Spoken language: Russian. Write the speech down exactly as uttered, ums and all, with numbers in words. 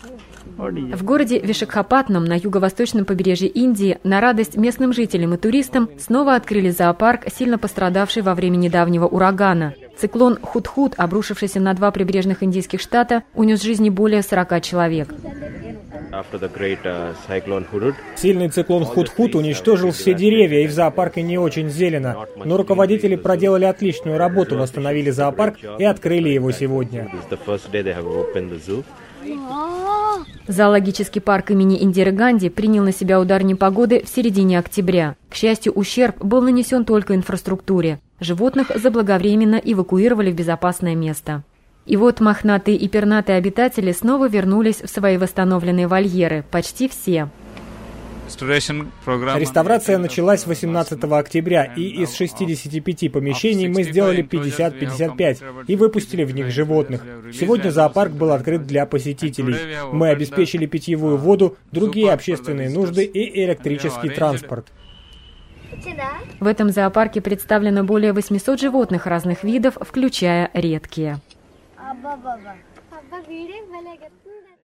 В городе Вишакхапатнам на юго-восточном побережье Индии на радость местным жителям и туристам снова открыли зоопарк, сильно пострадавший во время недавнего урагана. Циклон Худхуд, обрушившийся на два прибрежных индийских штата, унес жизни более сорока человек. Сильный циклон Худхуд уничтожил все деревья, и в зоопарке не очень зелено. Но руководители проделали отличную работу, восстановили зоопарк и открыли его сегодня. Зоологический парк имени Индиры Ганди принял на себя удар непогоды в середине октября. К счастью, ущерб был нанесен только инфраструктуре. Животных заблаговременно эвакуировали в безопасное место. И вот мохнатые и пернатые обитатели снова вернулись в свои восстановленные вольеры. Почти все. Реставрация началась восемнадцатого октября, и из шестидесяти пяти помещений мы сделали пятьдесят пятьдесят пять и выпустили в них животных. Сегодня зоопарк был открыт для посетителей. Мы обеспечили питьевую воду, другие общественные нужды и электрический транспорт. В этом зоопарке представлено более восьмисот животных разных видов, включая редкие.